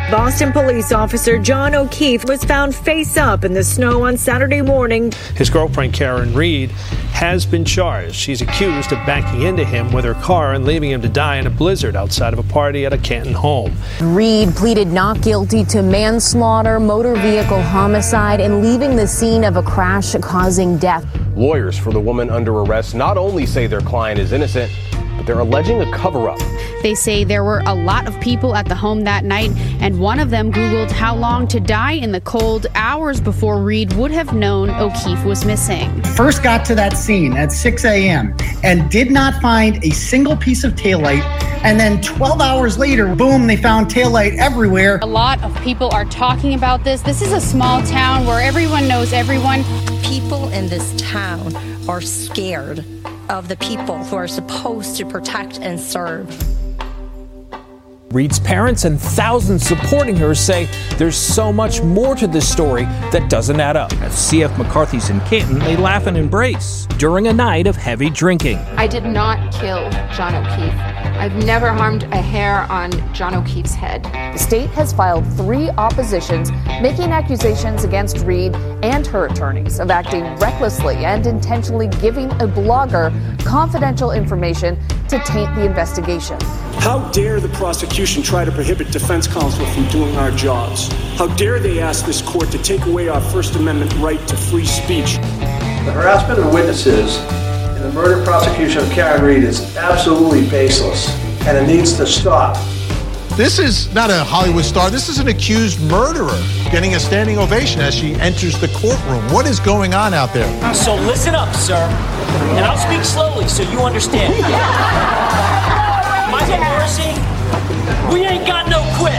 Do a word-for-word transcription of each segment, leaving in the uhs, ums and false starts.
Boston police officer John O'Keefe was found face up in the snow on Saturday morning. His girlfriend, Karen Reed, has been charged. She's accused of backing into him with her car and leaving him to die in a blizzard outside of a party at a Canton home. Reed pleaded not guilty to manslaughter, motor vehicle homicide, and leaving the scene of a crash causing death. Lawyers for the woman under arrest not only say their client is innocent, but they're alleging a cover-up. They say there were a lot of people at the home that night, and one of them Googled how long to die in the cold hours before Reed would have known O'Keefe was missing. First got to that scene at six a.m. and did not find a single piece of taillight. And then twelve hours later, boom, they found taillight everywhere. A lot of people are talking about this. This is a small town where everyone knows everyone. People in this town are scared of the people who are supposed to protect and serve. Reed's parents and thousands supporting her say there's so much more to this story that doesn't add up. At C F McCarthy's in Canton, they laugh and embrace during a night of heavy drinking. I did not kill John O'Keefe. I've never harmed a hair on John O'Keefe's head. The state has filed three oppositions making accusations against Reed and her attorneys of acting recklessly and intentionally giving a blogger confidential information to taint the investigation. How dare the prosecution try to prohibit defense counsel from doing our jobs? How dare they ask this court to take away our First Amendment right to free speech? The harassment of witnesses in the murder prosecution of Karen Reed is absolutely baseless, and it needs to stop. This is not a Hollywood star. This is an accused murderer getting a standing ovation as she enters the courtroom. What is going on out there? So listen up, sir, and I'll speak slowly so you understand. Michael Morrissey, we ain't got no quit.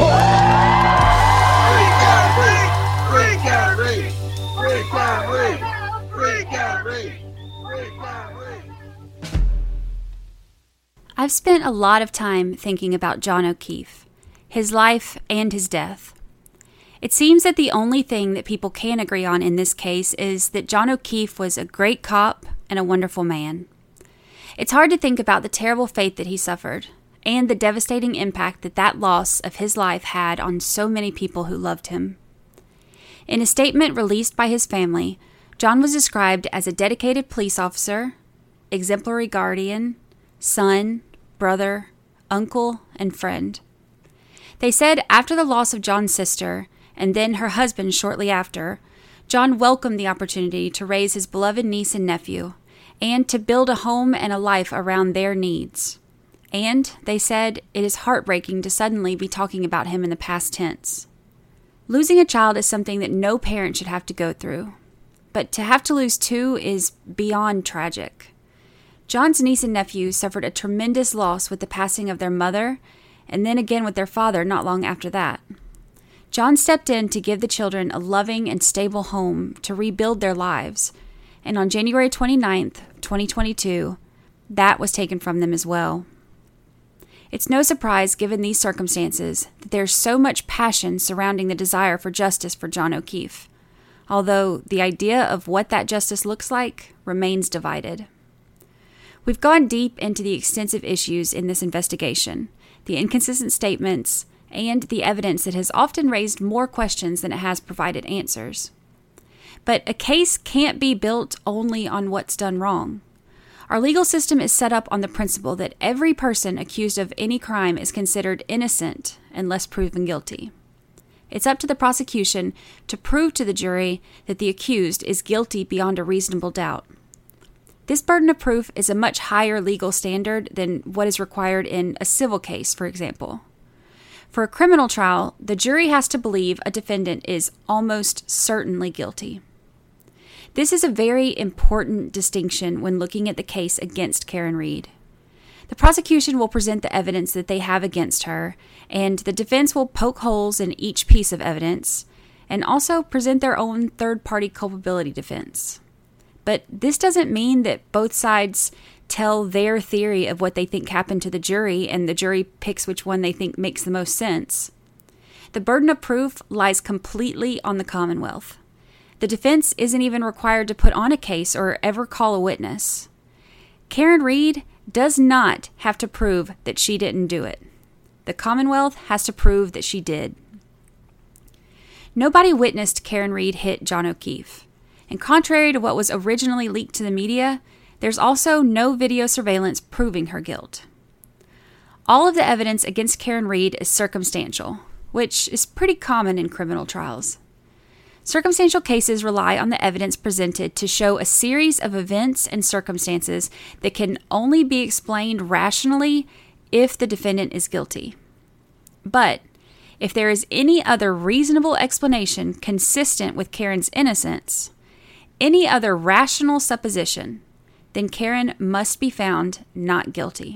Free Karen Reed! Free Karen Reed! Free Karen Reed! Free Karen Reed! I've spent a lot of time thinking about John O'Keefe, his life and his death. It seems that the only thing that people can agree on in this case is that John O'Keefe was a great cop and a wonderful man. It's hard to think about the terrible fate that he suffered and the devastating impact that that loss of his life had on so many people who loved him. In a statement released by his family, John was described as a dedicated police officer, exemplary guardian, son, brother, uncle, and friend. They said after the loss of John's sister, and then her husband shortly after, John welcomed the opportunity to raise his beloved niece and nephew, and to build a home and a life around their needs. And, they said, it is heartbreaking to suddenly be talking about him in the past tense. Losing a child is something that no parent should have to go through. But to have to lose two is beyond tragic. John's niece and nephew suffered a tremendous loss with the passing of their mother, and then again with their father not long after that. John stepped in to give the children a loving and stable home to rebuild their lives, and on January twenty-ninth, twenty twenty-two, that was taken from them as well. It's no surprise, given these circumstances, that there's so much passion surrounding the desire for justice for John O'Keefe, although the idea of what that justice looks like remains divided. We've gone deep into the extensive issues in this investigation, the inconsistent statements, and the evidence that has often raised more questions than it has provided answers. But a case can't be built only on what's done wrong. Our legal system is set up on the principle that every person accused of any crime is considered innocent unless proven guilty. It's up to the prosecution to prove to the jury that the accused is guilty beyond a reasonable doubt. This burden of proof is a much higher legal standard than what is required in a civil case, for example. For a criminal trial, the jury has to believe a defendant is almost certainly guilty. This is a very important distinction when looking at the case against Karen Reed. The prosecution will present the evidence that they have against her, and the defense will poke holes in each piece of evidence, and also present their own third-party culpability defense. But this doesn't mean that both sides tell their theory of what they think happened to the jury and the jury picks which one they think makes the most sense. The burden of proof lies completely on the Commonwealth. The defense isn't even required to put on a case or ever call a witness. Karen Reed does not have to prove that she didn't do it. The Commonwealth has to prove that she did. Nobody witnessed Karen Read hit John O'Keefe. And contrary to what was originally leaked to the media, there's also no video surveillance proving her guilt. All of the evidence against Karen Read is circumstantial, which is pretty common in criminal trials. Circumstantial cases rely on the evidence presented to show a series of events and circumstances that can only be explained rationally if the defendant is guilty. But if there is any other reasonable explanation consistent with Karen's innocence, any other rational supposition, then Karen must be found not guilty.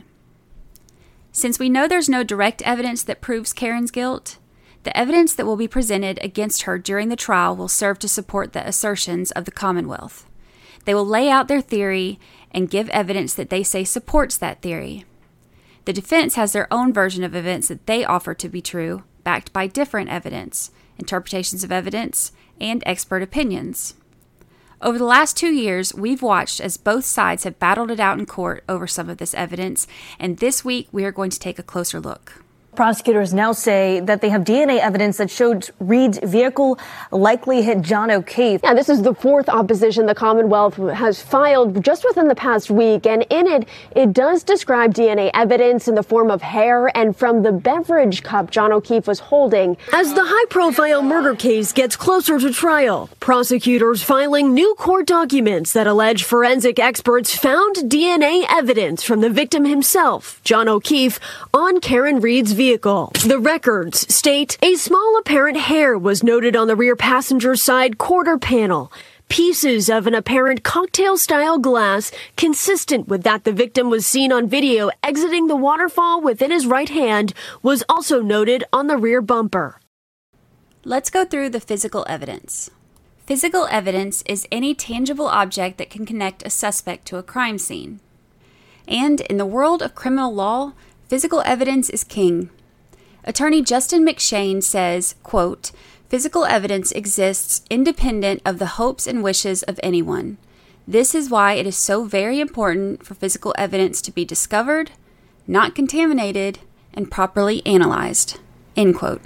Since we know there's no direct evidence that proves Karen's guilt, the evidence that will be presented against her during the trial will serve to support the assertions of the Commonwealth. They will lay out their theory and give evidence that they say supports that theory. The defense has their own version of events that they offer to be true, backed by different evidence, interpretations of evidence, and expert opinions. Over the last two years, we've watched as both sides have battled it out in court over some of this evidence, and this week we are going to take a closer look. Prosecutors now say that they have D N A evidence that showed Read's vehicle likely hit John O'Keefe. Yeah, this is the fourth opposition the Commonwealth has filed just within the past week, and in it, it does describe D N A evidence in the form of hair and from the beverage cup John O'Keefe was holding. As the high-profile murder case gets closer to trial, prosecutors filing new court documents that allege forensic experts found D N A evidence from the victim himself, John O'Keefe, on Karen Read's vehicle. Vehicle. The records state a small apparent hair was noted on the rear passenger side quarter panel. Pieces of an apparent cocktail-style glass consistent with that the victim was seen on video exiting the waterfall within his right hand was also noted on the rear bumper. Let's go through the physical evidence. Physical evidence is any tangible object that can connect a suspect to a crime scene. And in the world of criminal law, physical evidence is king. Attorney Justin McShane says, quote, "Physical evidence exists independent of the hopes and wishes of anyone. This is why it is so very important for physical evidence to be discovered, not contaminated, and properly analyzed." End quote.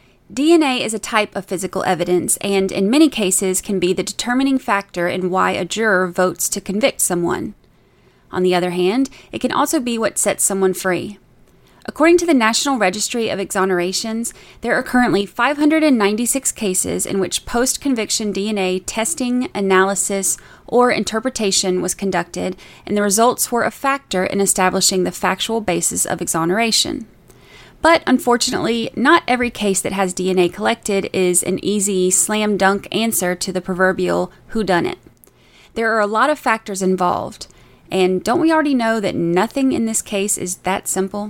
D N A is a type of physical evidence and in many cases can be the determining factor in why a juror votes to convict someone. On the other hand, it can also be what sets someone free. According to the National Registry of Exonerations, there are currently five hundred ninety-six cases in which post-conviction D N A testing, analysis, or interpretation was conducted, and the results were a factor in establishing the factual basis of exoneration. But unfortunately, not every case that has D N A collected is an easy, slam-dunk answer to the proverbial whodunit. There are a lot of factors involved, and don't we already know that nothing in this case is that simple?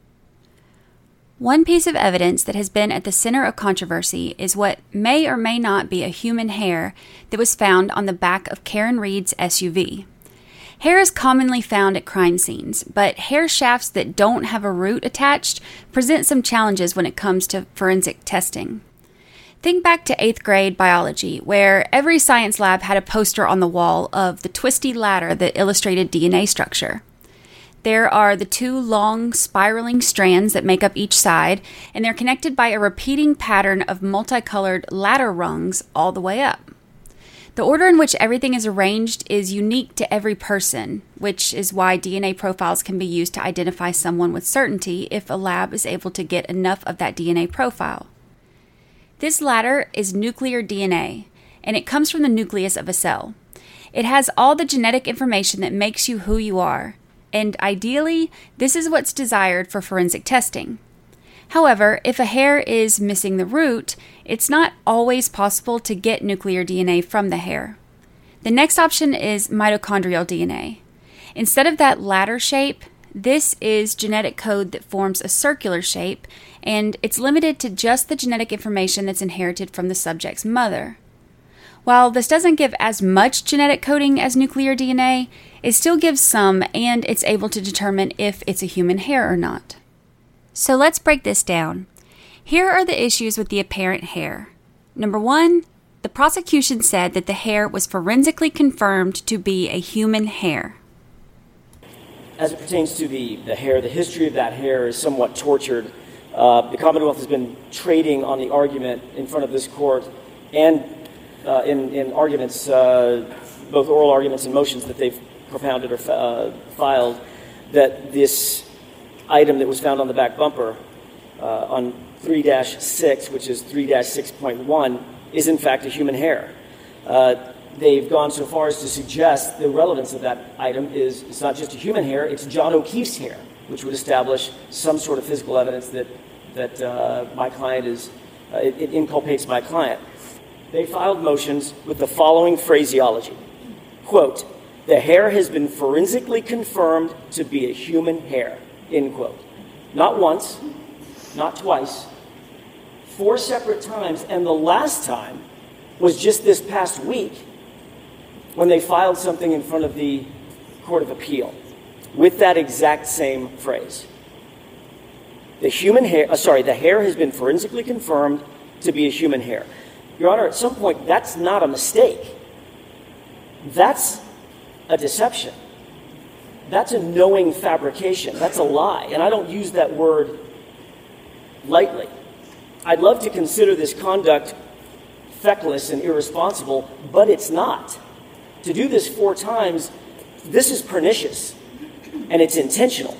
One piece of evidence that has been at the center of controversy is what may or may not be a human hair that was found on the back of Karen Read's S U V. Hair is commonly found at crime scenes, but hair shafts that don't have a root attached present some challenges when it comes to forensic testing. Think back to eighth grade biology, where every science lab had a poster on the wall of the twisty ladder that illustrated D N A structure. There are the two long, spiraling strands that make up each side, and they're connected by a repeating pattern of multicolored ladder rungs all the way up. The order in which everything is arranged is unique to every person, which is why D N A profiles can be used to identify someone with certainty if a lab is able to get enough of that D N A profile. This ladder is nuclear D N A, and it comes from the nucleus of a cell. It has all the genetic information that makes you who you are. And ideally, this is what's desired for forensic testing. However, if a hair is missing the root, it's not always possible to get nuclear D N A from the hair. The next option is mitochondrial D N A. Instead of that ladder shape, this is genetic code that forms a circular shape, and it's limited to just the genetic information that's inherited from the subject's mother. While this doesn't give as much genetic coding as nuclear D N A, it still gives some, and it's able to determine if it's a human hair or not. So let's break this down. Here are the issues with the apparent hair. Number one, the prosecution said that the hair was forensically confirmed to be a human hair. As it pertains to the, the hair, the history of that hair is somewhat tortured Uh, the Commonwealth has been trading on the argument in front of this court and uh, in, in arguments, uh, both oral arguments and motions that they've propounded or uh, filed, that this item that was found on the back bumper uh, on three dash six, which is three dash six point one, is in fact a human hair. Uh, they've gone so far as to suggest the relevance of that item is it's not just a human hair, it's John O'Keefe's hair, which would establish some sort of physical evidence that, that uh, my client is, uh, it, it inculpates my client. They filed motions with the following phraseology. Quote, the hair has been forensically confirmed to be a human hair, end quote. Not once, not twice, four separate times, and the last time was just this past week when they filed something in front of the Court of Appeal with that exact same phrase. The human hair, uh, sorry, the hair has been forensically confirmed to be a human hair. Your Honor, at some point, that's not a mistake. That's a deception. That's a knowing fabrication. That's a lie. And I don't use that word lightly. I'd love to consider this conduct feckless and irresponsible, but it's not. To do this four times, this is pernicious, and it's intentional.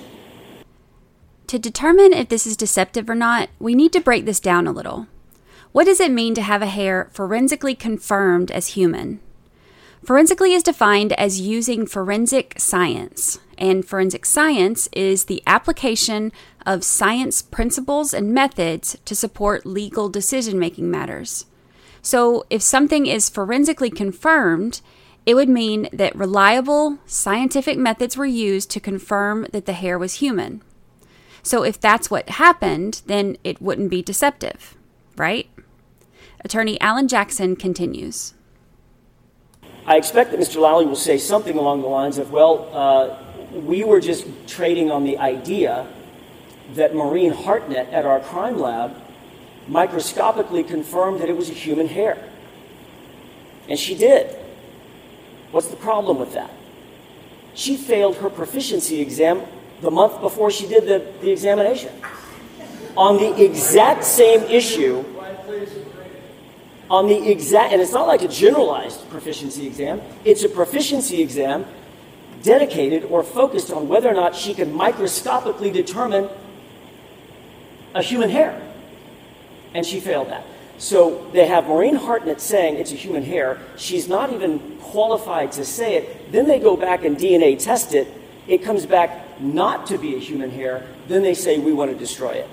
To determine if this is deceptive or not, we need to break this down a little. What does it mean to have a hair forensically confirmed as human? Forensically is defined as using forensic science, and forensic science is the application of science principles and methods to support legal decision-making matters. So if something is forensically confirmed, it would mean that reliable scientific methods were used to confirm that the hair was human. So if that's what happened, then it wouldn't be deceptive, right? Attorney Alan Jackson continues. I expect that Mister Lally will say something along the lines of, well, uh, we were just trading on the idea that Maureen Hartnett at our crime lab microscopically confirmed that it was a human hair. And she did. What's the problem with that? She failed her proficiency exam the month before she did the, the examination on the exact same issue. On the exact, and it's not like a generalized proficiency exam. It's a proficiency exam dedicated or focused on whether or not she can microscopically determine a human hair. And she failed that. So they have Maureen Hartnett saying it's a human hair. She's not even qualified to say it. Then they go back and D N A test it. It comes back not to be a human hair. Then they say we want to destroy it.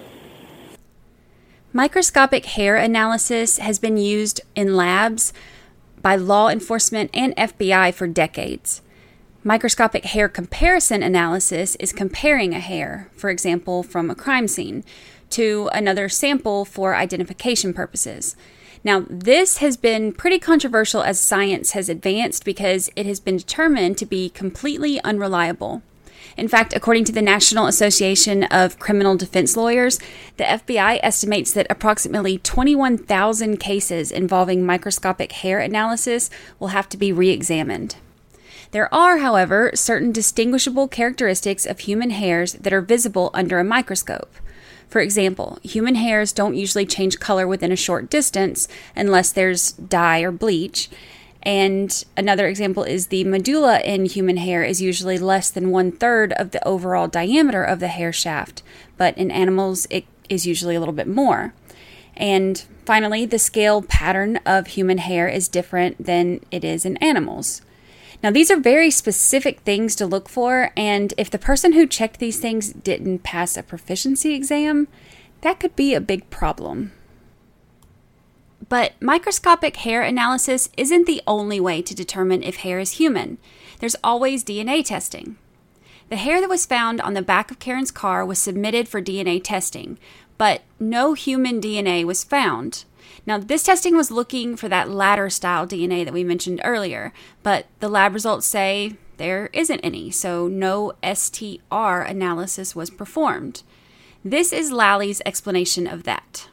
Microscopic hair analysis has been used in labs by law enforcement and F B I for decades. Microscopic hair comparison analysis is comparing a hair, for example, from a crime scene, to another sample for identification purposes. Now, this has been pretty controversial as science has advanced because it has been determined to be completely unreliable. In fact, according to the National Association of Criminal Defense Lawyers, the F B I estimates that approximately twenty-one thousand cases involving microscopic hair analysis will have to be re-examined. There are, however, certain distinguishable characteristics of human hairs that are visible under a microscope. For example, human hairs don't usually change color within a short distance unless there's dye or bleach. And another example is the medulla in human hair is usually less than one third of the overall diameter of the hair shaft, but in animals it is usually a little bit more. And finally, the scale pattern of human hair is different than it is in animals. Now, these are very specific things to look for, and if the person who checked these things didn't pass a proficiency exam, that could be a big problem. But microscopic hair analysis isn't the only way to determine if hair is human. There's always D N A testing. The hair that was found on the back of Karen's car was submitted for D N A testing, but no human D N A was found. Now, this testing was looking for that ladder-style D N A that we mentioned earlier, but the lab results say there isn't any, so no S T R analysis was performed. This is Lally's explanation of that.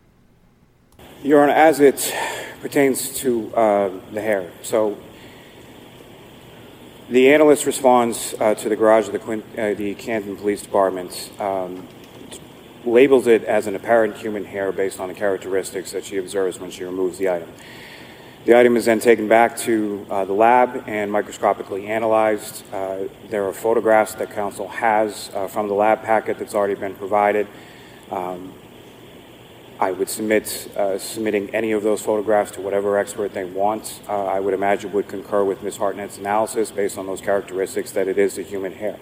Your Honor, as it pertains to uh, the hair, so the analyst responds uh, to the garage of the, Quin- uh, the Canton Police Department um, labels it as an apparent human hair based on the characteristics that she observes when she removes the item. The item is then taken back to uh, the lab and microscopically analyzed. Uh, there are photographs that counsel has uh, from the lab packet that's already been provided. Um, I would submit uh, submitting any of those photographs to whatever expert they want. Uh, I would imagine would concur with Miz Hartnett's analysis based on those characteristics that it is a human hair.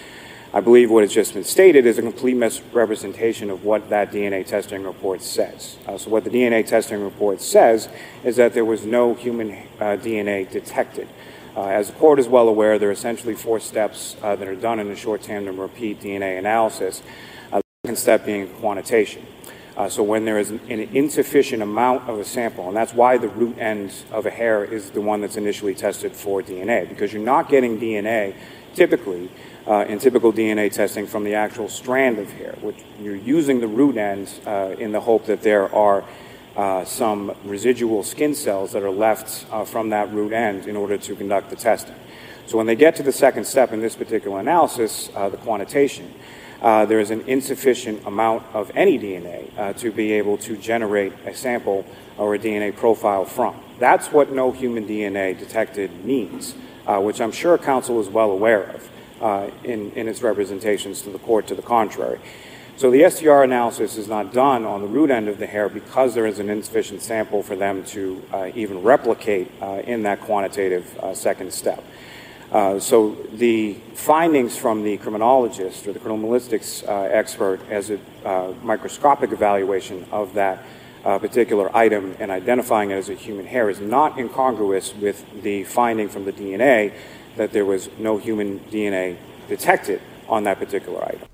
I believe what has just been stated is a complete misrepresentation of what that D N A testing report says. Uh, so what the D N A testing report says is that there was no human uh, D N A detected. Uh, as the court is well aware, there are essentially four steps uh, that are done in a short tandem repeat D N A analysis, uh, the second step being quantitation. Uh, so when there is an, an insufficient amount of a sample, and that's why the root end of a hair is the one that's initially tested for D N A, because you're not getting D N A typically uh, in typical D N A testing from the actual strand of hair, which you're using the root end uh, in the hope that there are uh, some residual skin cells that are left uh, from that root end in order to conduct the testing. So when they get to the second step in this particular analysis, uh, the quantitation, Uh, there is an insufficient amount of any D N A uh, to be able to generate a sample or a D N A profile from. That's what no human D N A detected means, uh, which I'm sure counsel is well aware of uh, in, in its representations to the court to the contrary. So the S T R analysis is not done on the root end of the hair because there is an insufficient sample for them to uh, even replicate uh, in that quantitative uh, second step. Uh, so the findings from the criminologist or the criminalistics uh, expert as a uh, microscopic evaluation of that uh, particular item and identifying it as a human hair is not incongruous with the finding from the D N A that there was no human D N A detected on that particular item.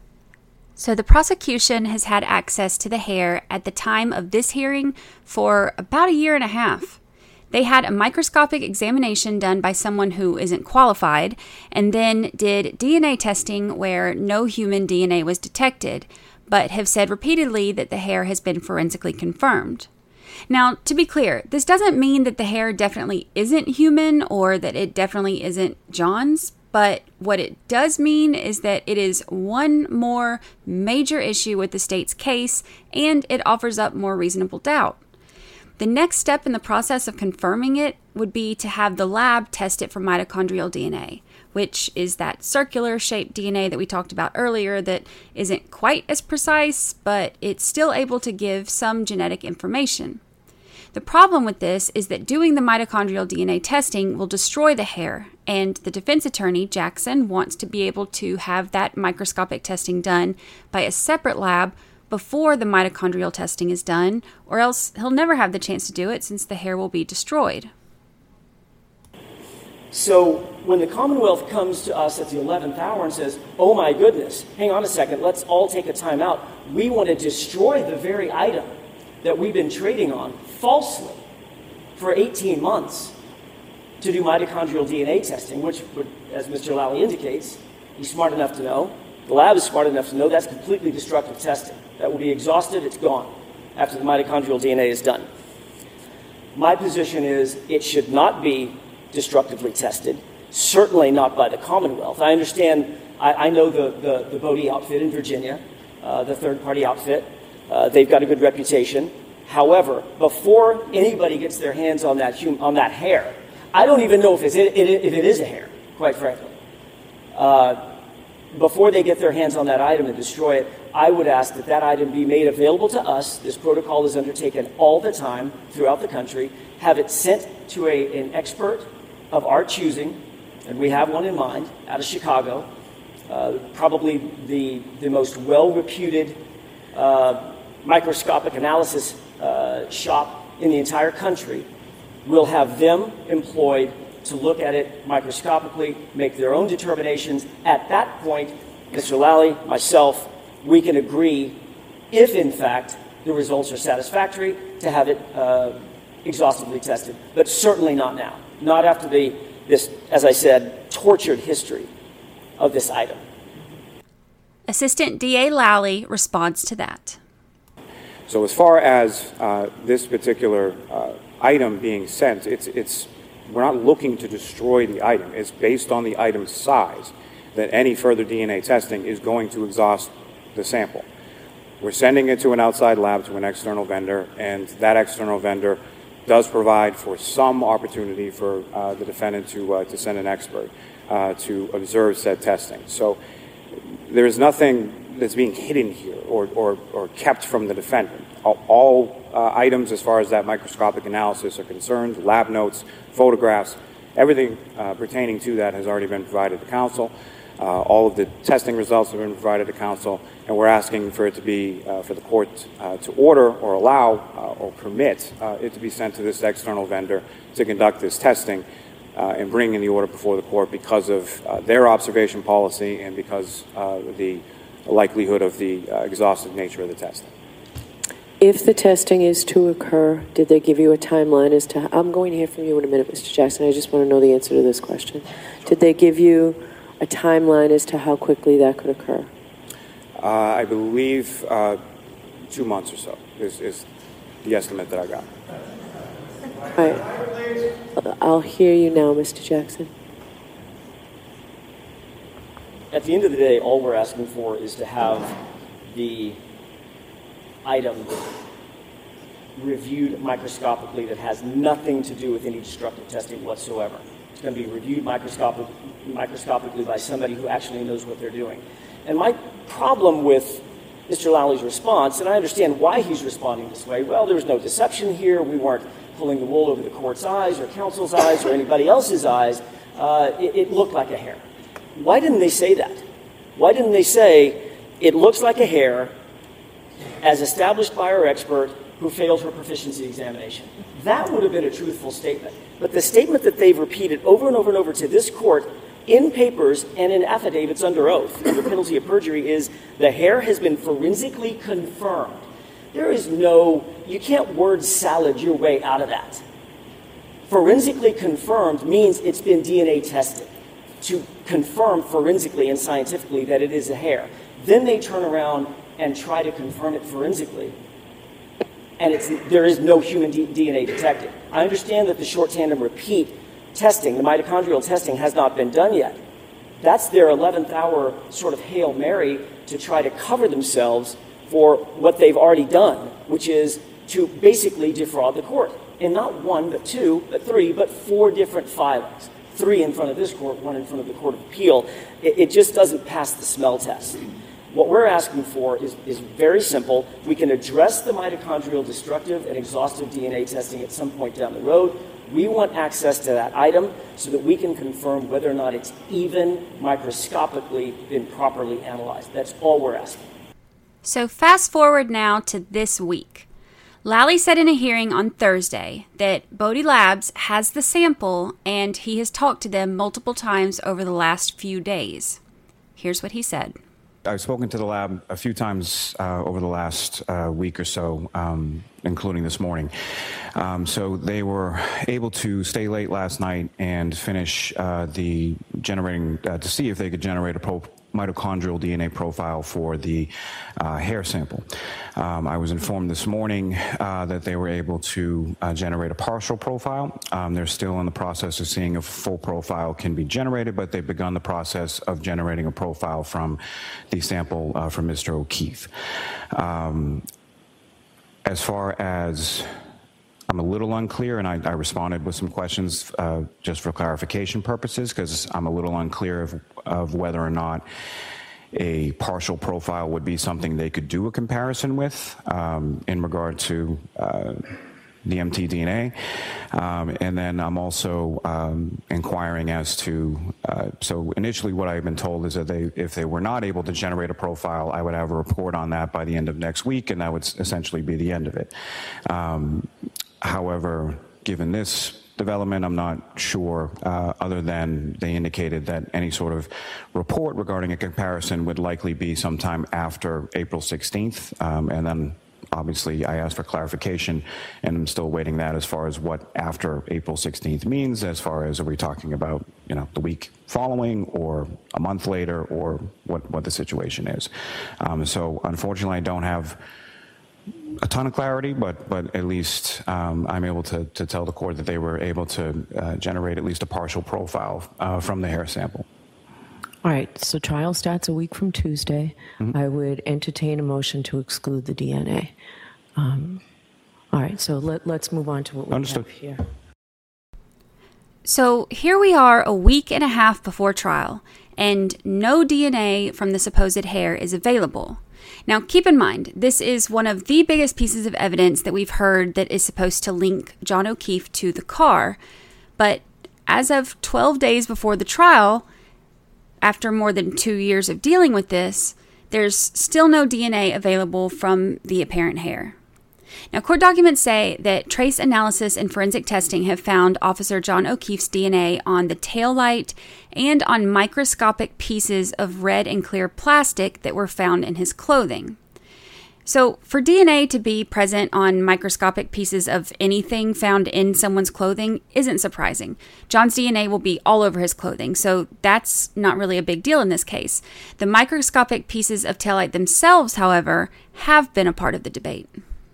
So the prosecution has had access to the hair at the time of this hearing for about a year and a half. They had a microscopic examination done by someone who isn't qualified, and then did D N A testing where no human D N A was detected, but have said repeatedly that the hair has been forensically confirmed. Now, to be clear, this doesn't mean that the hair definitely isn't human or that it definitely isn't John's, but what it does mean is that it is one more major issue with the state's case, and it offers up more reasonable doubt. The next step in the process of confirming it would be to have the lab test it for mitochondrial D N A, which is that circular-shaped D N A that we talked about earlier that isn't quite as precise, but it's still able to give some genetic information. The problem with this is that doing the mitochondrial D N A testing will destroy the hair, and the defense attorney, Jackson, wants to be able to have that microscopic testing done by a separate lab before the mitochondrial testing is done, or else he'll never have the chance to do it since the hair will be destroyed. So when the Commonwealth comes to us at the eleventh hour and says, oh my goodness, hang on a second, let's all take a time out. We want to destroy the very item that we've been trading on falsely for eighteen months to do mitochondrial D N A testing, which, would, as Mister Lally indicates, he's smart enough to know. The lab is smart enough to know that's completely destructive testing. That will be exhausted, it's gone after the mitochondrial D N A is done. My position is it should not be destructively tested, certainly not by the Commonwealth. I understand, I, I know the, the, the Bodie outfit in Virginia, uh, the third-party outfit. Uh, they've got a good reputation. However, before anybody gets their hands on that, hum, on that hair, I don't even know if, it's, it, it, if it is a hair, quite frankly. Uh, before they get their hands on that item and destroy it, I would ask that that item be made available to us. This protocol is undertaken all the time throughout the country. Have it sent to a, an expert of our choosing, and we have one in mind, out of Chicago, uh, probably the, the most well-reputed uh, microscopic analysis uh, shop in the entire country. We'll have them employed to look at it microscopically, make their own determinations. At that point, Mister Lally, myself, we can agree, if in fact the results are satisfactory, to have it uh, exhaustively tested, but certainly not now. Not after the, this, as I said, tortured history of this item. Assistant D A Lally responds to that. So as far as uh, this particular uh, item being sent, it's, it's, we're not looking to destroy the item. It's based on the item's size that any further D N A testing is going to exhaust the sample. We're sending it to an outside lab, to an external vendor, and that external vendor does provide for some opportunity for uh, the defendant to uh, to send an expert uh, to observe said testing. So there is nothing that's being hidden here or, or, or kept from the defendant. All, all uh, items as far as that microscopic analysis are concerned, lab notes, photographs, everything uh, pertaining to that has already been provided to counsel. Uh, all of the testing results have been provided to counsel, and we're asking for it to be, uh, for the court uh, to order or allow uh, or permit uh, it to be sent to this external vendor to conduct this testing uh, and bring in the order before the court because of uh, their observation policy and because uh, the likelihood of the uh, exhaustive nature of the testing. If the testing is to occur, did they give you a timeline as to, I'm going to hear from you in a minute, Mister Jackson, I just want to know the answer to this question. Did they give you a timeline as to how quickly that could occur? Uh, I believe uh, two months or so is, is the estimate that I got. All right. I'll hear you now, Mister Jackson. At the end of the day, all we're asking for is to have the item reviewed microscopically that has nothing to do with any destructive testing whatsoever. It's going to be reviewed microscopic, microscopically by somebody who actually knows what they're doing. And my problem with Mister Lowley's response, and I understand why he's responding this way, well, there was no deception here, we weren't pulling the wool over the court's eyes or counsel's eyes or anybody else's eyes, uh, it, it looked like a hair. Why didn't they say that? Why didn't they say, it looks like a hair, as established by our expert who failed her proficiency examination? That would have been a truthful statement. But the statement that they've repeated over and over and over to this court in papers and in affidavits under oath, under penalty of perjury, is the hair has been forensically confirmed. There is no, you can't word salad your way out of that. Forensically confirmed means it's been D N A tested to confirm forensically and scientifically that it is a hair. Then they turn around and try to confirm it forensically, and it's, there is no human D N A detected. I understand that the short tandem repeat testing, the mitochondrial testing, has not been done yet. That's their eleventh hour sort of Hail Mary to try to cover themselves for what they've already done, which is to basically defraud the court. And not one, but two, but three, but four different filings. Three in front of this court, one in front of the Court of Appeal. It, it just doesn't pass the smell test. What we're asking for is, is very simple. We can address the mitochondrial destructive and exhaustive D N A testing at some point down the road. We want access to that item so that we can confirm whether or not it's even microscopically been properly analyzed. That's all we're asking. So fast forward now to this week. Lowley said in a hearing on Thursday that Bodie Labs has the sample and he has talked to them multiple times over the last few days. Here's what he said. I've spoken to the lab a few times uh, over the last uh, week or so, um, including this morning. Um, so they were able to stay late last night and finish uh, the generating, uh, to see if they could generate a pro mitochondrial D N A profile for the uh, hair sample. Um, I was informed this morning uh, that they were able to uh, generate a partial profile. Um, they're still in the process of seeing if a full profile can be generated, but they've begun the process of generating a profile from the sample uh, from Mister O'Keefe. Um, as far as I'm a little unclear, and I, I responded with some questions uh, just for clarification purposes, because I'm a little unclear of, of whether or not a partial profile would be something they could do a comparison with um, in regard to uh, the M T D N A. Um, and then I'm also um, inquiring as to, uh, so initially what I've been told is that they, if they were not able to generate a profile, I would have a report on that by the end of next week, and that would essentially be the end of it. Um, However, given this development, I'm not sure, uh, other than they indicated that any sort of report regarding a comparison would likely be sometime after April sixteenth. Um, and then obviously I asked for clarification, and I'm still waiting that as far as what after April sixteenth means, as far as are we talking about, you know, the week following or a month later, or what, what the situation is. Um, so unfortunately I don't have a ton of clarity, but but at least um, I'm able to, to tell the court that they were able to uh, generate at least a partial profile uh, from the hair sample. All right, so trial starts a week from Tuesday. Mm-hmm. I would entertain a motion to exclude the D N A. Um, all right, so let, let's move on to what we Understood. have here. So here we are a week and a half before trial, and no D N A from the supposed hair is available. Now, keep in mind, this is one of the biggest pieces of evidence that we've heard that is supposed to link John O'Keefe to the car. But as of twelve days before the trial, after more than two years of dealing with this, there's still no D N A available from the apparent hair. Now, court documents say that trace analysis and forensic testing have found Officer John O'Keefe's D N A on the taillight and on microscopic pieces of red and clear plastic that were found in his clothing. So, for D N A to be present on microscopic pieces of anything found in someone's clothing isn't surprising. John's D N A will be all over his clothing, so that's not really a big deal in this case. The microscopic pieces of taillight themselves, however, have been a part of the debate.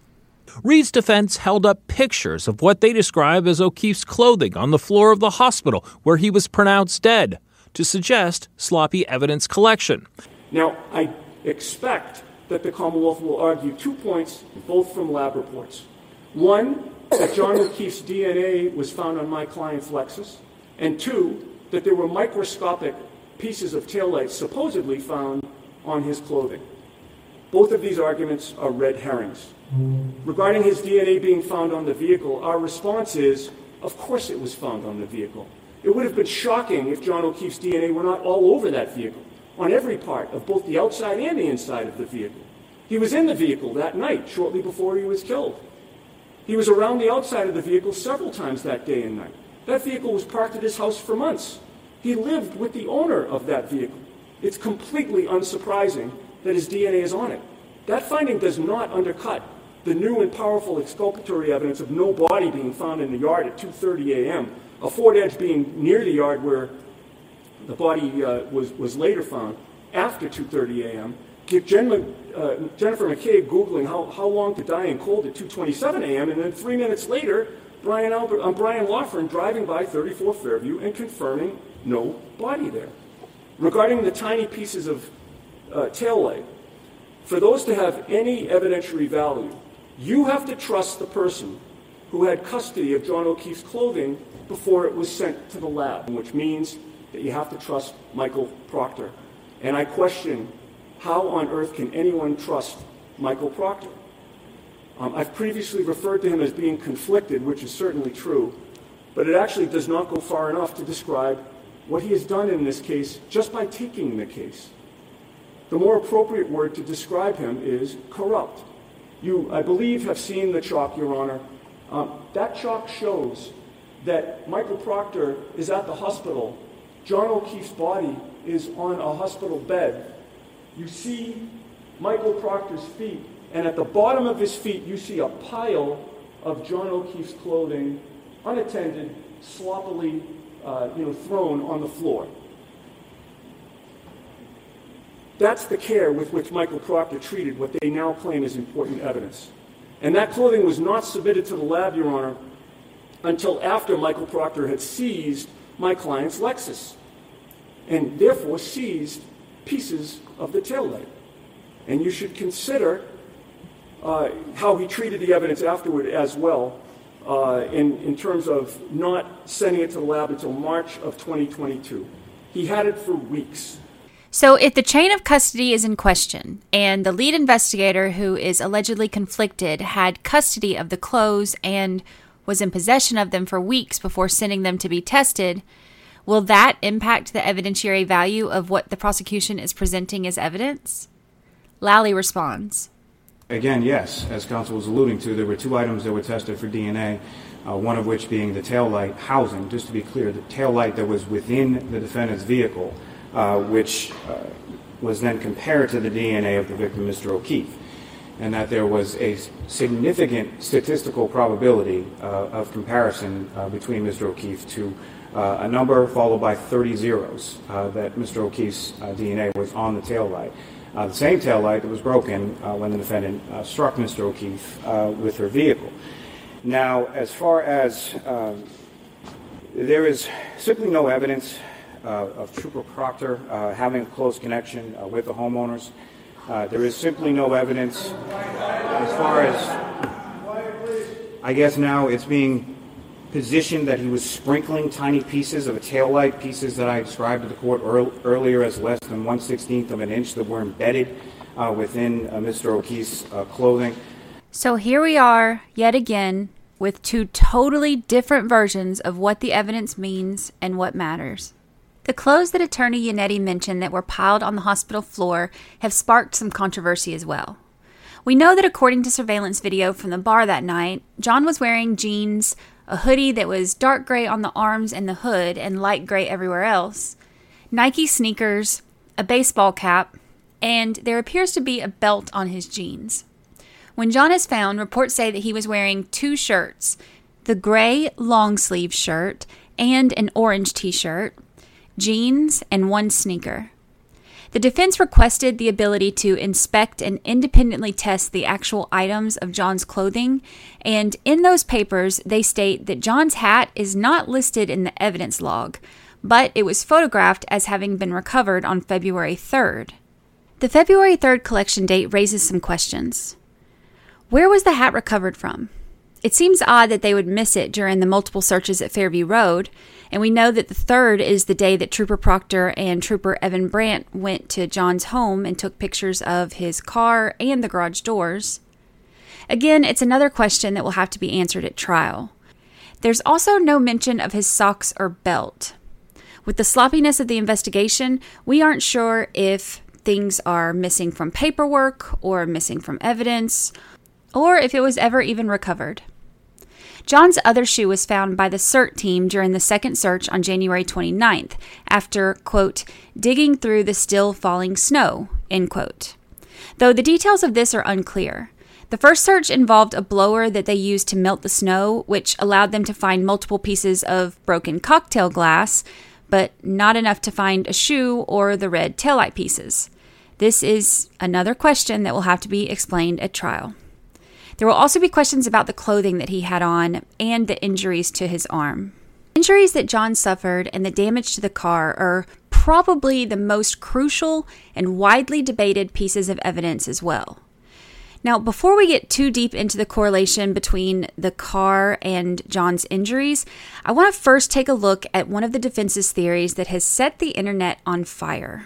Reed's defense held up pictures of what they describe as O'Keefe's clothing on the floor of the hospital where he was pronounced dead to suggest sloppy evidence collection. Now, I expect that the Commonwealth will argue two points, both from lab reports. One, that John O'Keefe's D N A was found on my client's Lexus, and two, that there were microscopic pieces of taillights supposedly found on his clothing. Both of these arguments are red herrings. Regarding his D N A being found on the vehicle, our response is, of course it was found on the vehicle. It would have been shocking if John O'Keefe's D N A were not all over that vehicle, on every part of both the outside and the inside of the vehicle. He was in the vehicle that night, shortly before he was killed. He was around the outside of the vehicle several times that day and night. That vehicle was parked at his house for months. He lived with the owner of that vehicle. It's completely unsurprising that his D N A is on it. That finding does not undercut the new and powerful exculpatory evidence of no body being found in the yard at two thirty a.m., a Ford Edge being near the yard where the body uh, was, was later found after two thirty a.m., Jen, uh, Jennifer McCabe Googling how, how long to die in cold at two twenty-seven a.m., and then three minutes later, Brian, Albert, uh, Brian Lawfern driving by thirty-four Fairview and confirming no body there. Regarding the tiny pieces of uh, taillight, for those to have any evidentiary value, you have to trust the person who had custody of John O'Keefe's clothing before it was sent to the lab, which means that you have to trust Michael Proctor. And I question, how on earth can anyone trust Michael Proctor? Um, I've previously referred to him as being conflicted, which is certainly true, but it actually does not go far enough to describe what he has done in this case just by taking the case. The more appropriate word to describe him is corrupt. You, I believe, have seen the chalk, Your Honor. Um, that chalk shows that Michael Proctor is at the hospital. John O'Keefe's body is on a hospital bed. You see Michael Proctor's feet, and at the bottom of his feet, you see a pile of John O'Keefe's clothing, unattended, sloppily, uh, you know, thrown on the floor. That's the care with which Michael Proctor treated what they now claim is important evidence. And that clothing was not submitted to the lab, Your Honor, until after Michael Proctor had seized my client's Lexus, and therefore seized pieces of the taillight. And you should consider uh, how he treated the evidence afterward as well, uh, in, in terms of not sending it to the lab until March of twenty twenty-two. He had it for weeks. So if the chain of custody is in question, and the lead investigator who is allegedly conflicted had custody of the clothes and was in possession of them for weeks before sending them to be tested, will that impact the evidentiary value of what the prosecution is presenting as evidence? Lally responds. Again, yes. As counsel was alluding to, there were two items that were tested for D N A, uh, one of which being the taillight housing. Just to be clear, the taillight that was within the defendant's vehicle, uh, which uh, was then compared to the D N A of the victim, Mister O'Keefe, and that there was a significant statistical probability uh, of comparison uh, between Mister O'Keefe to uh, a number followed by thirty zeros uh, that Mister O'Keefe's uh, D N A was on the taillight. Uh, the same taillight that was broken uh, when the defendant uh, struck Mister O'Keefe uh, with her vehicle. Now, as far as uh, there is simply no evidence uh, of Trooper Proctor uh, having a close connection uh, with the homeowners. Uh, there is simply no evidence. As far as, I guess now it's being positioned that he was sprinkling tiny pieces of a taillight, pieces that I described to the court earl- earlier as less than one sixteenth of an inch that were embedded uh, within uh, Mister O'Keefe's uh, clothing. So here we are, yet again, with two totally different versions of what the evidence means and what matters. The clothes that Attorney Yannetti mentioned that were piled on the hospital floor have sparked some controversy as well. We know that according to surveillance video from the bar that night, John was wearing jeans, a hoodie that was dark gray on the arms and the hood and light gray everywhere else, Nike sneakers, a baseball cap, and there appears to be a belt on his jeans. When John is found, reports say that he was wearing two shirts, the gray long sleeve shirt and an orange t-shirt, jeans, and one sneaker. The defense requested the ability to inspect and independently test the actual items of John's clothing, and in those papers they state that John's hat is not listed in the evidence log, but it was photographed as having been recovered on February third. The February third collection date raises some questions. Where was the hat recovered from? It seems odd that they would miss it during the multiple searches at Fairview Road, and we know that the third is the day that Trooper Proctor and Trooper Evan Brandt went to John's home and took pictures of his car and the garage doors. Again, it's another question that will have to be answered at trial. There's also no mention of his socks or belt. With the sloppiness of the investigation, we aren't sure if things are missing from paperwork or missing from evidence, or if it was ever even recovered. John's other shoe was found by the CERT team during the second search on January twenty-ninth, after, quote, digging through the still falling snow, end quote. Though the details of this are unclear. The first search involved a blower that they used to melt the snow, which allowed them to find multiple pieces of broken cocktail glass, but not enough to find a shoe or the red taillight pieces. This is another question that will have to be explained at trial. There will also be questions about the clothing that he had on and the injuries to his arm. Injuries that John suffered and the damage to the car are probably the most crucial and widely debated pieces of evidence as well. Now, before we get too deep into the correlation between the car and John's injuries, I want to first take a look at one of the defense's theories that has set the internet on fire.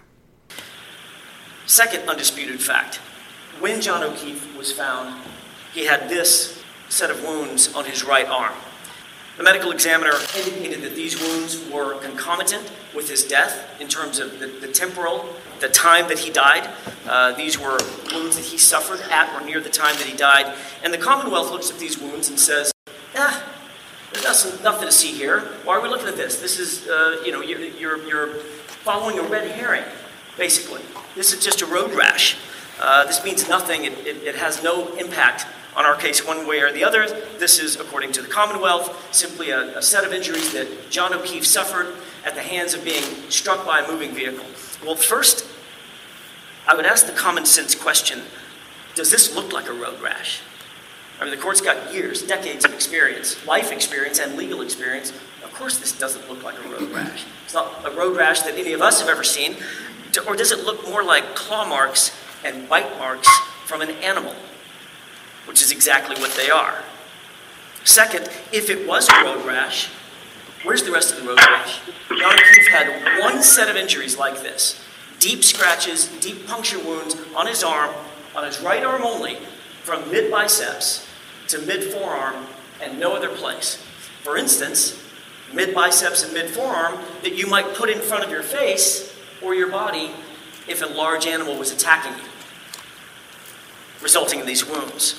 Second undisputed fact. When John O'Keefe was found, he had this set of wounds on his right arm. The medical examiner indicated that these wounds were concomitant with his death in terms of the, the temporal, the time that he died. Uh, these were wounds that he suffered at or near the time that he died. And the Commonwealth looks at these wounds and says, ah, there's nothing, nothing to see here. Why are we looking at this? This is, uh, you know, you're, you're, you're following a red herring, basically. This is just a road rash. Uh, this means nothing. It, it, it has no impact on our case one way or the other. This is, according to the Commonwealth, simply a, a set of injuries that John O'Keefe suffered at the hands of being struck by a moving vehicle. Well, first, I would ask the common sense question, does this look like a road rash? I mean, the court's got years, decades of experience, life experience and legal experience. Of course this doesn't look like a road rash. It's not a road rash that any of us have ever seen. Or does it look more like claw marks and bite marks from an animal? Which is exactly what they are. Second, if it was a road rash, where's the rest of the road rash? John O'Keefe had one set of injuries like this. Deep scratches, deep puncture wounds on his arm, on his right arm only, from mid-biceps to mid-forearm and no other place. For instance, mid-biceps and mid-forearm that you might put in front of your face or your body if a large animal was attacking you, resulting in these wounds.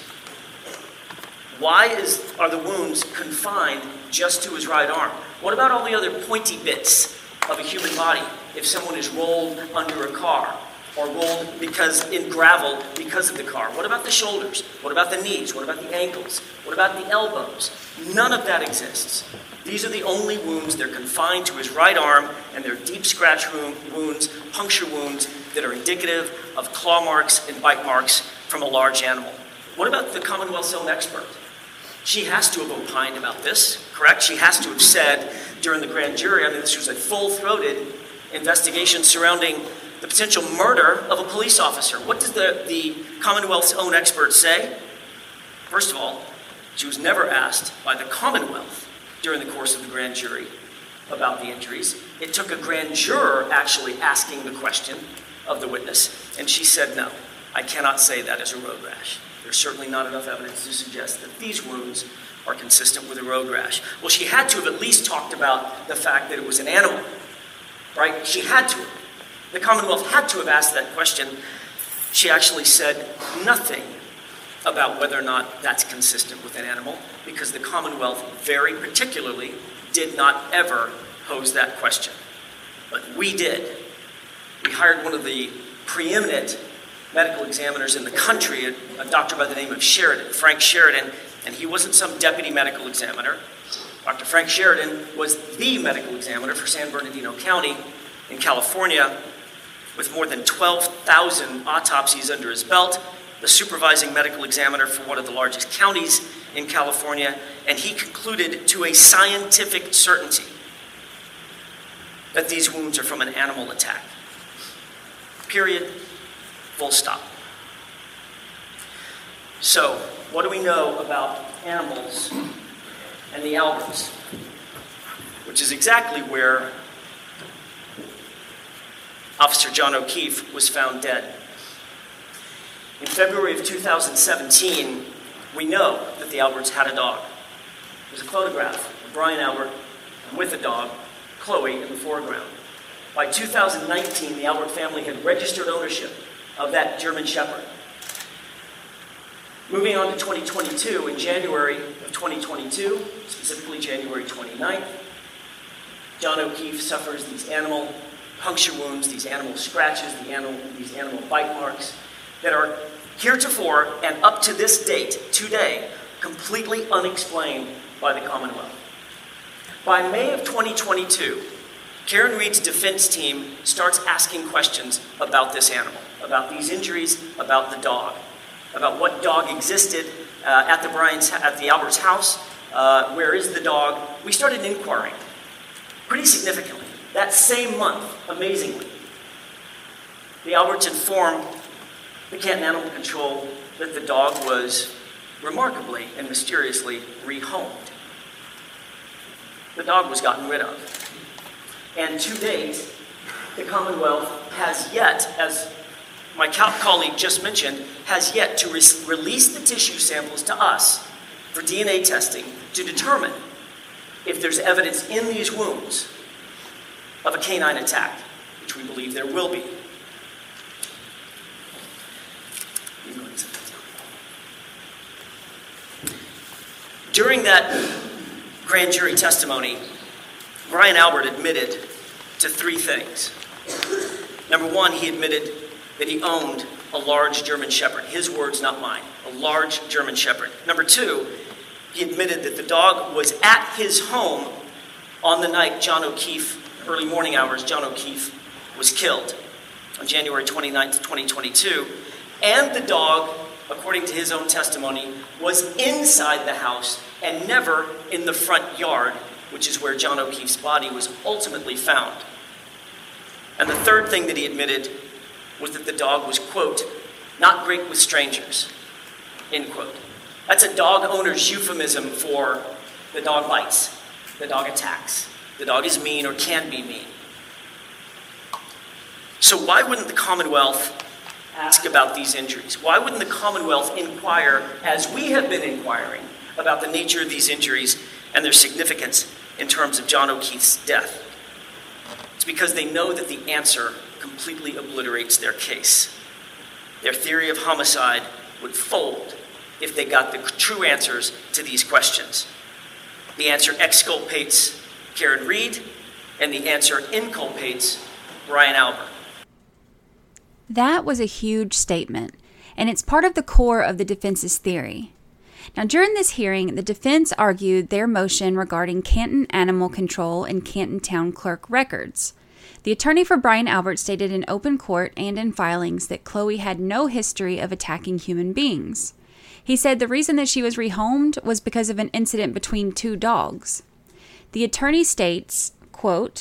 Why is, are the wounds confined just to his right arm? What about all the other pointy bits of a human body if someone is rolled under a car or rolled because in gravel because of the car? What about the shoulders? What about the knees? What about the ankles? What about the elbows? None of that exists. These are the only wounds. They're confined to his right arm, and they're deep scratch wounds, puncture wounds that are indicative of claw marks and bite marks from a large animal. What about the Commonwealth's own expert? She has to have opined about this, correct? She has to have said during the grand jury, I mean, this was a full-throated investigation surrounding the potential murder of a police officer. What does the, the Commonwealth's own experts say? First of all, she was never asked by the Commonwealth during the course of the grand jury about the injuries. It took a grand juror actually asking the question of the witness, and she said, no, I cannot say that is a road rash. There's certainly not enough evidence to suggest that these wounds are consistent with a road rash. Well, she had to have at least talked about the fact that it was an animal, right? She had to. The Commonwealth had to have asked that question. She actually said nothing about whether or not that's consistent with an animal, because the Commonwealth very particularly did not ever pose that question. But we did. We hired one of the preeminent medical examiners in the country, a, a doctor by the name of Sheridan, Frank Sheridan, and he wasn't some deputy medical examiner. Doctor Frank Sheridan was the medical examiner for San Bernardino County in California, with more than twelve thousand autopsies under his belt, the supervising medical examiner for one of the largest counties in California, and he concluded to a scientific certainty that these wounds are from an animal attack. Period. Full stop. So, what do we know about animals and the Alberts? Which is exactly where Officer John O'Keefe was found dead. In February of two thousand seventeen, we know that the Alberts had a dog. There's a photograph of Brian Albert with a dog, Chloe, in the foreground. By two thousand nineteen, the Albert family had registered ownership of that German Shepherd. Moving on to twenty twenty-two, in January of twenty twenty-two, specifically January twenty-ninth, John O'Keefe suffers these animal puncture wounds, these animal scratches, the animal, these animal bite marks that are heretofore and up to this date, today, completely unexplained by the Commonwealth. By May of twenty twenty-two, Karen Read's defense team starts asking questions about this animal, about these injuries, about the dog, about what dog existed uh, at the Brian's, at the Albert's house. Uh, where is the dog? We started inquiring pretty significantly. That same month, amazingly, the Alberts informed the Canton Animal Control that the dog was remarkably and mysteriously rehomed. The dog was gotten rid of. And to date, the Commonwealth has yet, as my colleague just mentioned, has yet to re- release the tissue samples to us for D N A testing to determine if there's evidence in these wounds of a canine attack, which we believe there will be. During that grand jury testimony, Brian Albert admitted to three things. Number one, he admitted that he owned a large German Shepherd. His words, not mine. A large German Shepherd. Number two, he admitted that the dog was at his home on the night John O'Keefe, early morning hours, John O'Keefe was killed on January twenty-ninth, twenty twenty-two. And the dog, according to his own testimony, was inside the house and never in the front yard, which is where John O'Keefe's body was ultimately found. And the third thing that he admitted was that the dog was, quote, not great with strangers, end quote. That's a dog owner's euphemism for the dog bites, the dog attacks, the dog is mean or can be mean. So why wouldn't the Commonwealth ask about these injuries? Why wouldn't the Commonwealth inquire, as we have been inquiring, about the nature of these injuries and their significance in terms of John O'Keefe's death? It's because they know that the answer completely obliterates their case. Their theory of homicide would fold if they got the true answers to these questions. The answer exculpates Karen Read, and the answer inculpates Brian Albert. That was a huge statement, and it's part of the core of the defense's theory. Now, during this hearing, the defense argued their motion regarding Canton Animal Control and Canton Town Clerk records. The attorney for Brian Albert stated in open court and in filings that Chloe had no history of attacking human beings. He said the reason that she was rehomed was because of an incident between two dogs. The attorney states, quote,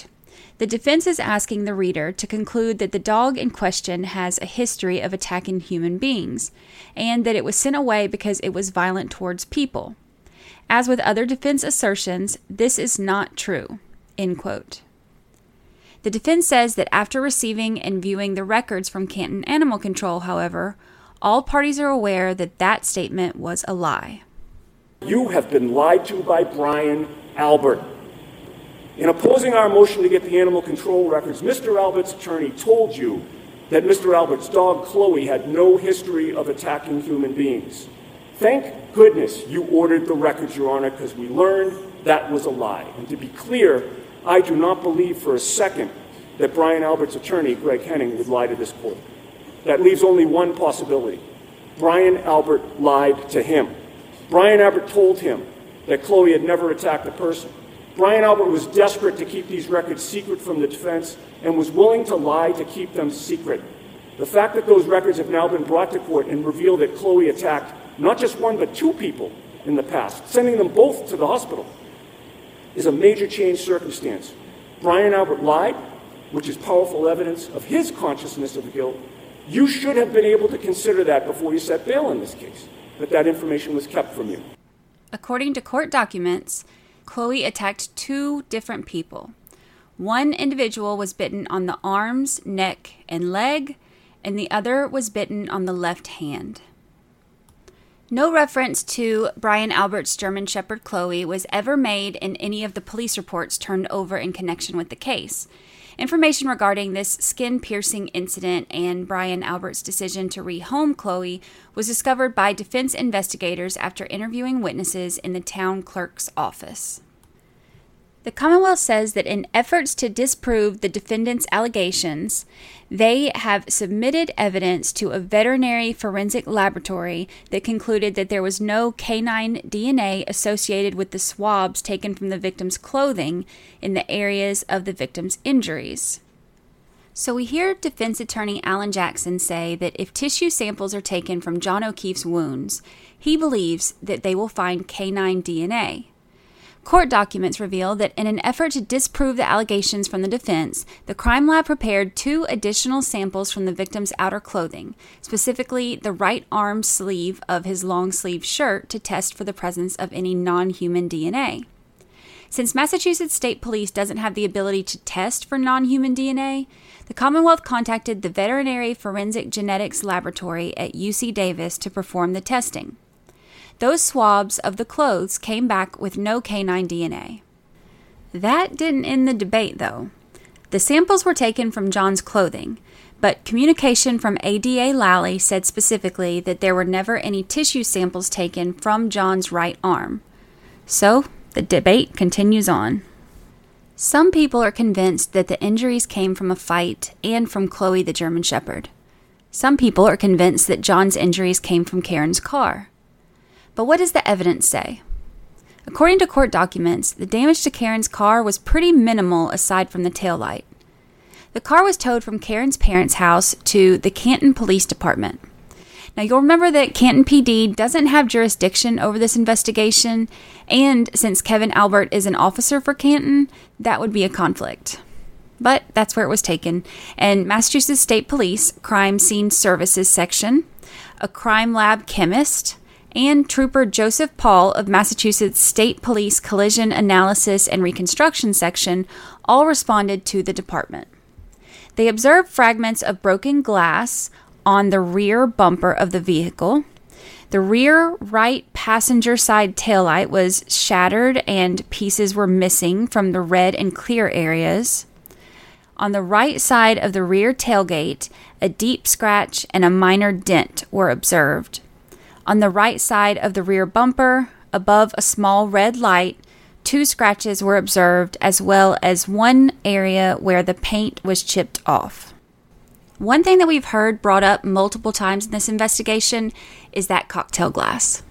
The defense is asking the reader to conclude that the dog in question has a history of attacking human beings, and that it was sent away because it was violent towards people. As with other defense assertions, this is not true." End quote. The defense says that after receiving and viewing the records from Canton Animal Control, however, all parties are aware that that statement was a lie. You have been lied to by Brian Albert. In opposing our motion to get the animal control records, Mister Albert's attorney told you that Mister Albert's dog, Chloe, had no history of attacking human beings. Thank goodness you ordered the records, Your Honor, because we learned that was a lie. And to be clear, I do not believe for a second that Brian Albert's attorney, Greg Henning, would lie to this court. That leaves only one possibility. Brian Albert lied to him. Brian Albert told him that Chloe had never attacked a person. Brian Albert was desperate to keep these records secret from the defense and was willing to lie to keep them secret. The fact that those records have now been brought to court and reveal that Chloe attacked not just one but two people in the past, sending them both to the hospital, is a major change circumstance. Brian Albert lied, which is powerful evidence of his consciousness of guilt. You should have been able to consider that before you set bail in this case, that that information was kept from you. According to court documents, Chloe attacked two different people. One individual was bitten on the arms, neck, and leg, and the other was bitten on the left hand. No reference to Brian Albert's German Shepherd Chloe was ever made in any of the police reports turned over in connection with the case. Information regarding this skin-piercing incident and Brian Albert's decision to rehome Chloe was discovered by defense investigators after interviewing witnesses in the town clerk's office. The Commonwealth says that in efforts to disprove the defendant's allegations, they have submitted evidence to a veterinary forensic laboratory that concluded that there was no canine D N A associated with the swabs taken from the victim's clothing in the areas of the victim's injuries. So we hear defense attorney Alan Jackson say that if tissue samples are taken from John O'Keefe's wounds, he believes that they will find canine D N A. Court documents reveal that in an effort to disprove the allegations from the defense, the crime lab prepared two additional samples from the victim's outer clothing, specifically the right arm sleeve of his long-sleeve shirt, to test for the presence of any non-human D N A. Since Massachusetts State Police doesn't have the ability to test for non-human D N A, the Commonwealth contacted the Veterinary Forensic Genetics Laboratory at U C Davis to perform the testing. Those swabs of the clothes came back with no canine D N A. That didn't end the debate, though. The samples were taken from John's clothing, but communication from A D A Lally said specifically that there were never any tissue samples taken from John's right arm. So, the debate continues on. Some people are convinced that the injuries came from a fight and from Chloe the German Shepherd. Some people are convinced that John's injuries came from Karen's car. But what does the evidence say? According to court documents, the damage to Karen's car was pretty minimal aside from the taillight. The car was towed from Karen's parents' house to the Canton Police Department. Now, you'll remember that Canton P D doesn't have jurisdiction over this investigation, and since Kevin Albert is an officer for Canton, that would be a conflict. But that's where it was taken, and Massachusetts State Police Crime Scene Services Section, a crime lab chemist, and Trooper Joseph Paul of Massachusetts State Police Collision Analysis and Reconstruction Section all responded to the department. They observed fragments of broken glass on the rear bumper of the vehicle. The rear right passenger side taillight was shattered and pieces were missing from the red and clear areas. On the right side of the rear tailgate, a deep scratch and a minor dent were observed. On the right side of the rear bumper, above a small red light, two scratches were observed, as well as one area where the paint was chipped off. One thing that we've heard brought up multiple times in this investigation is that cocktail glass.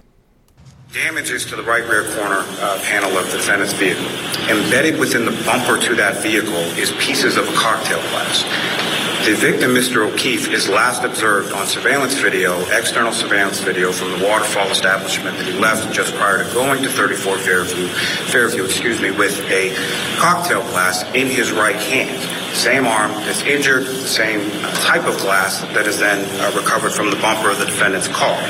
Damages to the right rear corner uh, panel of the defendant's vehicle. Embedded within the bumper to that vehicle is pieces of a cocktail glass. The victim, Mister O'Keefe, is last observed on surveillance video, external surveillance video from the Waterfall establishment that he left just prior to going to thirty-four Fairview, Fairview, excuse me, with a cocktail glass in his right hand. Same arm that's injured, same type of glass that is then uh, recovered from the bumper of the defendant's car.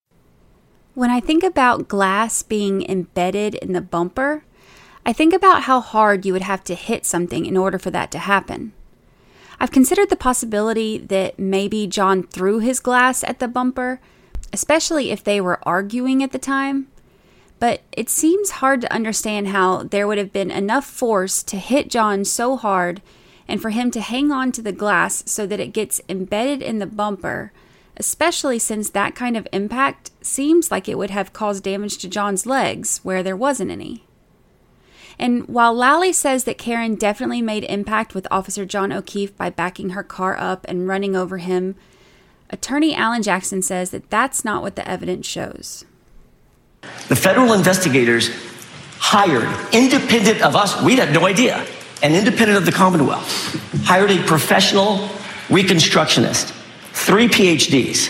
When I think about glass being embedded in the bumper, I think about how hard you would have to hit something in order for that to happen. I've considered the possibility that maybe John threw his glass at the bumper, especially if they were arguing at the time, but it seems hard to understand how there would have been enough force to hit John so hard and for him to hang on to the glass so that it gets embedded in the bumper, especially since that kind of impact seems like it would have caused damage to John's legs where there wasn't any. And while Lally says that Karen definitely made impact with Officer John O'Keefe by backing her car up and running over him, Attorney Alan Jackson says that that's not what the evidence shows. The federal investigators hired, independent of us, we had no idea, and independent of the Commonwealth, hired a professional reconstructionist, three P H Ds,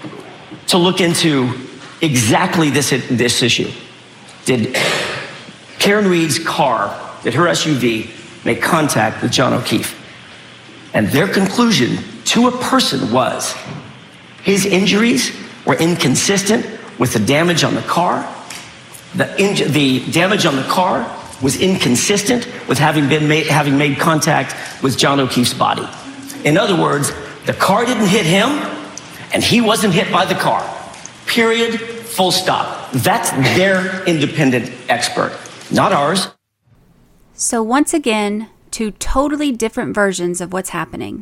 to look into exactly this, this issue. Did Karen Reed's car, did her S U V make contact with John O'Keefe? And their conclusion to a person was his injuries were inconsistent with the damage on the car. The, inj- the damage on the car was inconsistent with having been made, having made contact with John O'Keefe's body. In other words, the car didn't hit him, and he wasn't hit by the car. Period. Full stop. That's their independent expert. Not ours. So once again, two totally different versions of what's happening.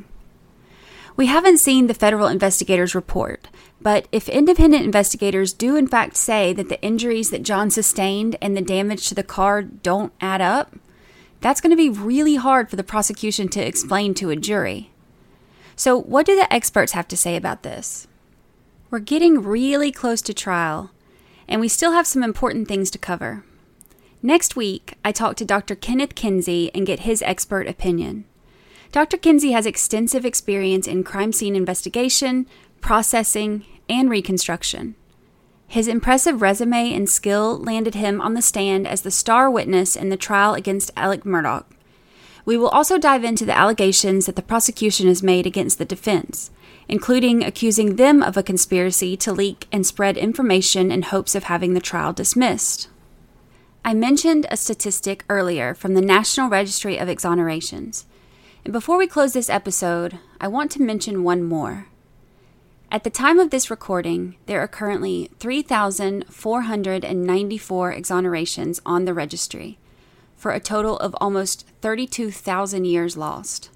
We haven't seen the federal investigators' report, but if independent investigators do in fact say that the injuries that John sustained and the damage to the car don't add up, that's going to be really hard for the prosecution to explain to a jury. So what do the experts have to say about this? We're getting really close to trial, and we still have some important things to cover. Next week, I talk to Doctor Kenneth Kinsey and get his expert opinion. Doctor Kinsey has extensive experience in crime scene investigation, processing, and reconstruction. His impressive resume and skill landed him on the stand as the star witness in the trial against Alec Murdaugh. We will also dive into the allegations that the prosecution has made against the defense, including accusing them of a conspiracy to leak and spread information in hopes of having the trial dismissed. I mentioned a statistic earlier from the National Registry of Exonerations, and before we close this episode, I want to mention one more. At the time of this recording, there are currently three thousand four hundred ninety-four exonerations on the registry, for a total of almost thirty-two thousand years lost.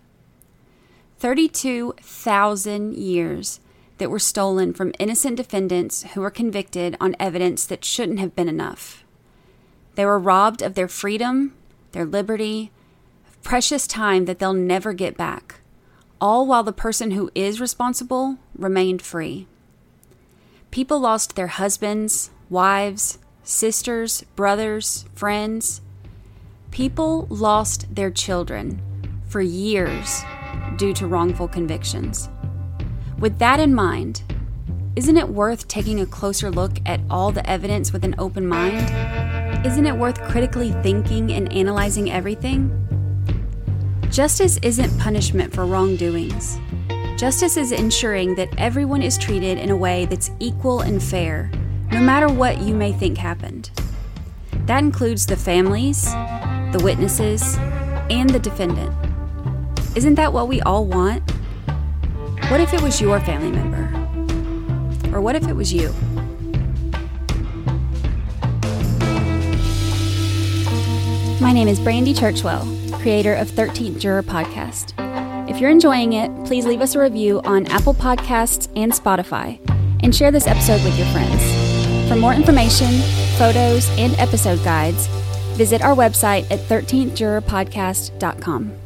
thirty-two thousand years that were stolen from innocent defendants who were convicted on evidence that shouldn't have been enough. They were robbed of their freedom, their liberty, of precious time that they'll never get back, all while the person who is responsible remained free. People lost their husbands, wives, sisters, brothers, friends. People lost their children for years due to wrongful convictions. With that in mind, isn't it worth taking a closer look at all the evidence with an open mind? Isn't it worth critically thinking and analyzing everything? Justice isn't punishment for wrongdoings. Justice is ensuring that everyone is treated in a way that's equal and fair, no matter what you may think happened. That includes the families, the witnesses, and the defendant. Isn't that what we all want? What if it was your family member? Or what if it was you? My name is Brandy Churchwell, creator of thirteenth Juror Podcast. If you're enjoying it, please leave us a review on Apple Podcasts and Spotify, and share this episode with your friends. For more information, photos, and episode guides, visit our website at thirteenth juror podcast dot com.